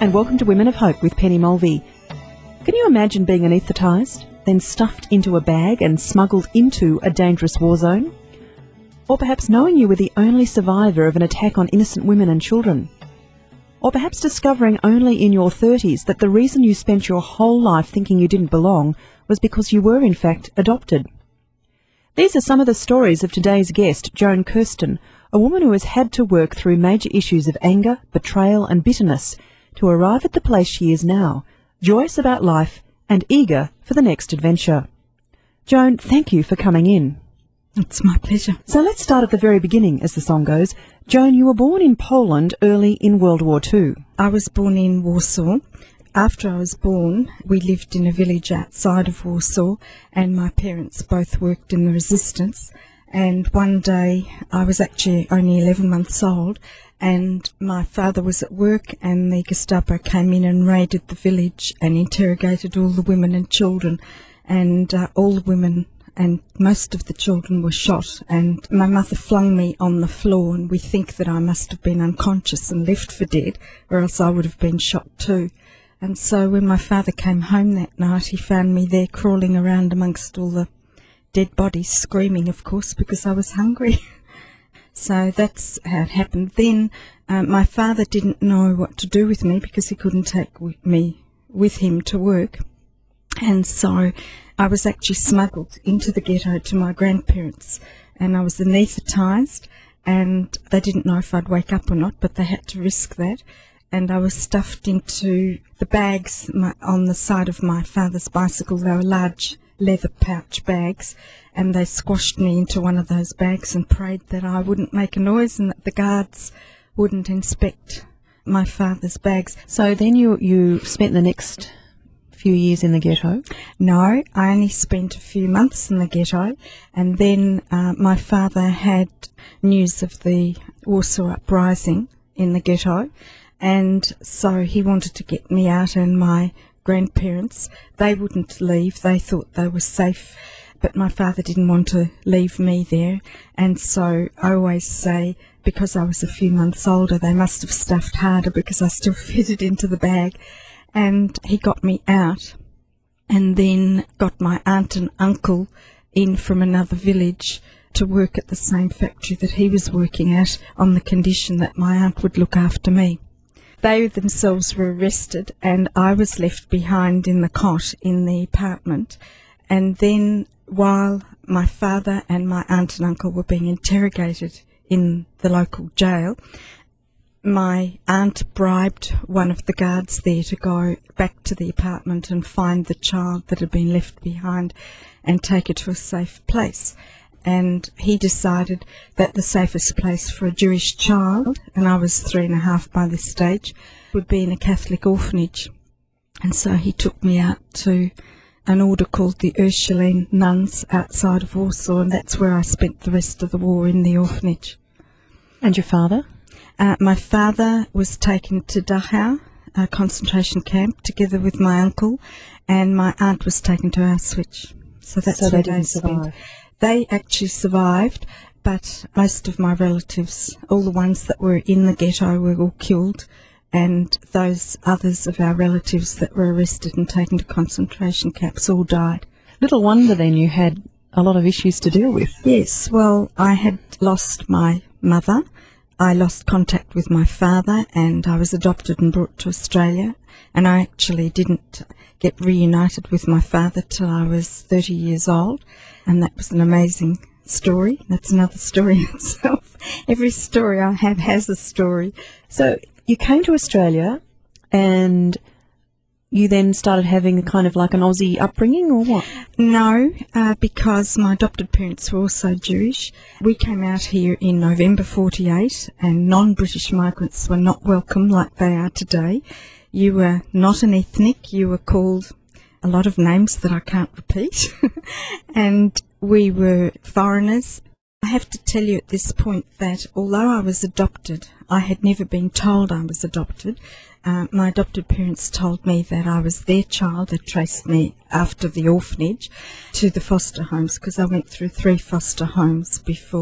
and welcome to Women of Hope with Penny Mulvey. Can you imagine being anaesthetised, then stuffed into a bag and smuggled into a dangerous war zone? Or perhaps knowing you were the only survivor of an attack on innocent women and children? Or perhaps discovering only in your 30s that the reason you spent your whole life thinking you didn't belong was because you were in fact adopted? These are some of the stories of today's guest, Joan Kirsten, a woman who has had to work through major issues of anger, betrayal and bitterness to arrive at the place she is now, joyous about life and eager for the next adventure. Joan, thank you for coming in. It's my pleasure. So let's start at the very beginning, as the song goes. Joan, you were born in Poland early in World War II. I was born in Warsaw. After I was born, we lived in a village outside of Warsaw, and my parents both worked in the resistance. And one day, I was actually only 11 months old, and my father was at work, and the Gestapo came in and raided the village and interrogated all the women and children, and all the women and most of the children were shot, and my mother flung me on the floor, and we think that I must have been unconscious and left for dead, or else I would have been shot too. And so when my father came home that night, he found me there crawling around amongst all the dead bodies, screaming, of course, because I was hungry. So that's how it happened. Then my father didn't know what to do with me because he couldn't take me with him to work. And so I was actually smuggled into the ghetto to my grandparents, and I was anaesthetised, and they didn't know if I'd wake up or not, but they had to risk that. And I was stuffed into the bags on the side of my father's bicycle. They were large leather pouch bags, and they squashed me into one of those bags and prayed that I wouldn't make a noise and that the guards wouldn't inspect my father's bags. So then you spent the next few years in the ghetto? No, I only spent a few months in the ghetto, and then my father had news of the Warsaw Uprising in the ghetto, and so he wanted to get me out, and my grandparents, they wouldn't leave. They thought they were safe, but my father didn't want to leave me there, and so I always say, because I was a few months older, they must have stuffed harder because I still fitted into the bag. And he got me out, and then got my aunt and uncle in from another village to work at the same factory that he was working at, on the condition that my aunt would look after me. They themselves were arrested, and I was left behind in the cot in the apartment. And then while my father and my aunt and uncle were being interrogated in the local jail, my aunt bribed one of the guards there to go back to the apartment and find the child that had been left behind and take her to a safe place. And he decided that the safest place for a Jewish child, and I was 3.5 by this stage, would be in a Catholic orphanage. And so he took me out to an order called the Ursuline Nuns outside of Warsaw, and that's where I spent the rest of the war, in the orphanage. And your father? My father was taken to Dachau, a concentration camp, together with my uncle, and my aunt was taken to Auschwitz. So that's where they they didn't spent. survive. They actually survived, but most of my relatives, all the ones that were in the ghetto, were all killed, and those others of our relatives that were arrested and taken to concentration camps all died. Little wonder then you had a lot of issues to deal with. Yes, well, I had lost my mother. I lost contact with my father, and I was adopted and brought to Australia, and I actually didn't get reunited with my father till I was 30 years old, and that was an amazing story. That's another story in itself. Every story I have has a story. So you came to Australia, and you then started having a kind of like an Aussie upbringing, or what? No, because my adopted parents were also Jewish. We came out here in November 48, and non-British migrants were not welcome like they are today. You were not an ethnic. You were called a lot of names that I can't repeat. And we were foreigners. I have to tell you at this point that although I was adopted, I had never been told I was adopted. My adopted parents told me that I was their child. They traced me after the orphanage to the foster homes, because I went through 3 foster homes before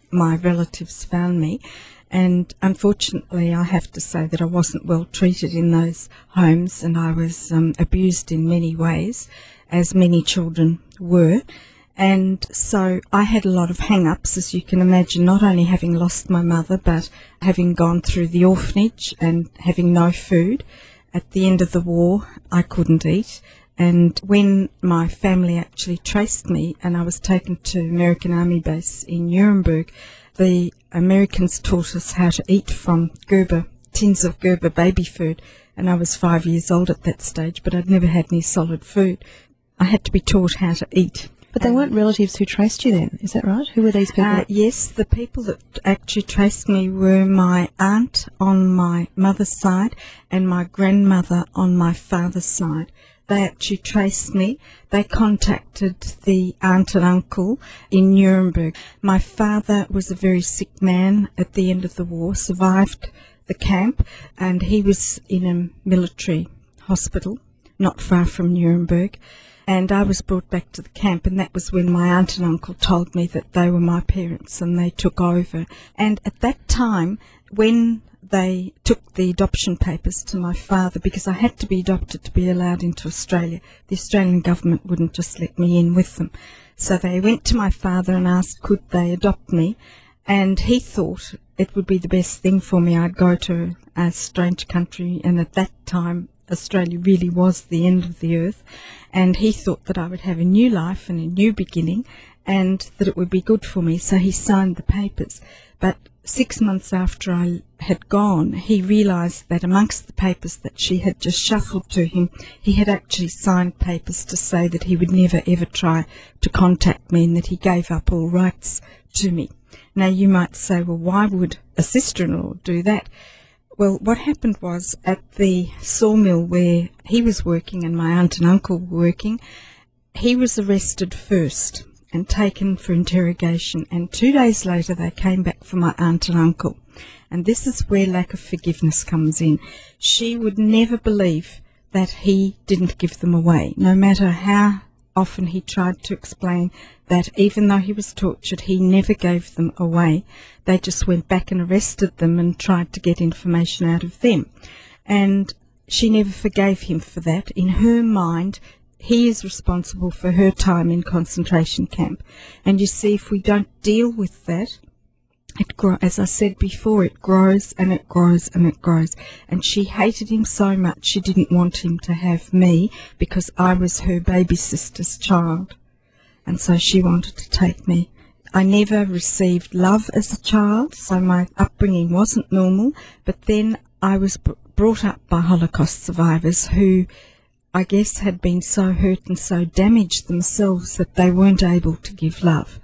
my relatives found me. And unfortunately, I have to say that I wasn't well treated in those homes, and I was abused in many ways, as many children were. And so I had a lot of hang-ups, as you can imagine, not only having lost my mother, but having gone through the orphanage and having no food. At the end of the war, I couldn't eat. And when my family actually traced me and I was taken to American Army Base in Nuremberg, the Americans taught us how to eat from Gerber, tins of Gerber baby food. And I was 5 years old at that stage, but I'd never had any solid food. I had to be taught how to eat. But they weren't relatives who traced you then, is that right? Who were these people? Yes, the people that actually traced me were my aunt on my mother's side and my grandmother on my father's side. They actually traced me. They contacted the aunt and uncle in Nuremberg. My father was a very sick man at the end of the war, survived the camp, and he was in a military hospital not far from Nuremberg. And I was brought back to the camp, and that was when my aunt and uncle told me that they were my parents and they took over. And at that time, when they took the adoption papers to my father, because I had to be adopted to be allowed into Australia, the Australian government wouldn't just let me in with them. So they went to my father and asked could they adopt me, and he thought it would be the best thing for me. I'd go to a strange country, and at that time Australia really was the end of the earth, and he thought that I would have a new life and a new beginning and that it would be good for me, so he signed the papers. But 6 months after I had gone, he realised that amongst the papers that she had just shuffled to him, he had actually signed papers to say that he would never ever try to contact me and that he gave up all rights to me. Now you might say, well, why would a sister-in-law do that? Well, what happened was at the sawmill where he was working and my aunt and uncle were working, he was arrested first and taken for interrogation, and 2 days later they came back for my aunt and uncle. And this is where lack of forgiveness comes in. She would never believe that he didn't give them away, no matter how often he tried to explain that even though he was tortured, he never gave them away. They just went back and arrested them and tried to get information out of them. And she never forgave him for that. In her mind, he is responsible for her time in concentration camp. And you see, if we don't deal with that, as I said before, it grows and it grows and it grows. And she hated him so much she didn't want him to have me because I was her baby sister's child. And so she wanted to take me. I never received love as a child, so my upbringing wasn't normal. But then I was brought up by Holocaust survivors who I guess had been so hurt and so damaged themselves that they weren't able to give love.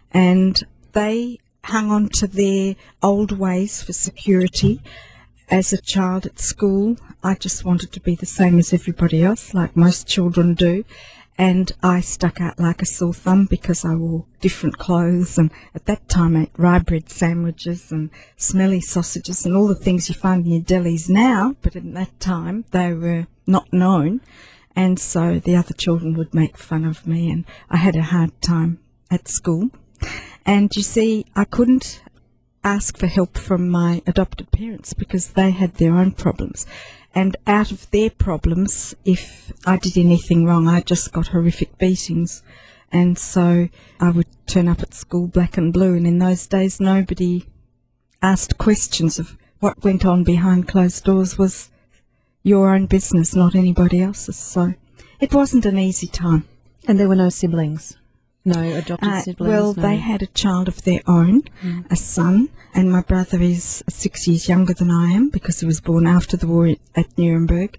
And they hung on to their old ways for security. As a child at school, I just wanted to be the same as everybody else, like most children do. And I stuck out like a sore thumb because I wore different clothes, and at that time I ate rye bread sandwiches and smelly sausages and all the things you find in your delis now, but at that time they were not known, and so the other children would make fun of me, and I had a hard time at school. And you see, I couldn't ask for help from my adopted parents because they had their own problems. And out of their problems, if I did anything wrong, I just got horrific beatings. And so I would turn up at school black and blue, and in those days nobody asked questions of what went on behind closed doors. Was your own business, not anybody else's. So it wasn't an easy time. And there were no siblings? No adopted siblings? Well, no. They had a child of their own, a son, and my brother is 6 years younger than I am because he was born after the war at Nuremberg.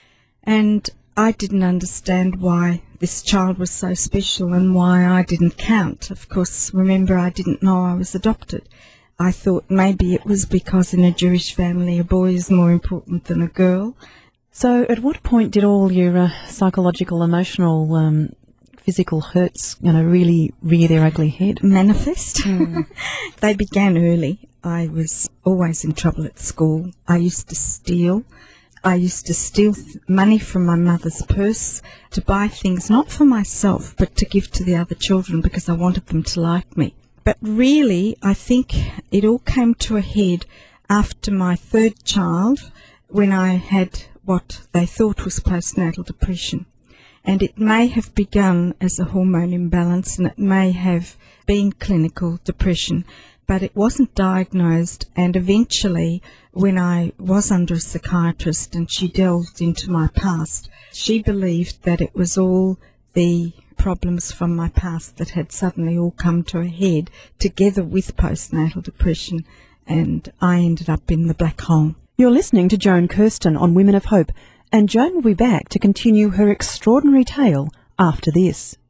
And I didn't understand why this child was so special and why I didn't count. Of course, remember, I didn't know I was adopted. I thought maybe it was because in a Jewish family a boy is more important than a girl. So at what point did all your psychological, emotional, physical hurts, really rear their ugly head? Manifest. They began early. I was always in trouble at school. I used to steal. I used to steal money from my mother's purse to buy things not for myself but to give to the other children because I wanted them to like me. But really, I think it all came to a head after my third child, when I had what they thought was postnatal depression. And it may have begun as a hormone imbalance, and it may have been clinical depression, but it wasn't diagnosed. And eventually, when I was under a psychiatrist and she delved into my past, she believed that it was all the problems from my past that had suddenly all come to a head, together with postnatal depression, and I ended up in the black hole. You're listening to Joan Kirsten on Women of Hope, and Joan will be back to continue her extraordinary tale after this.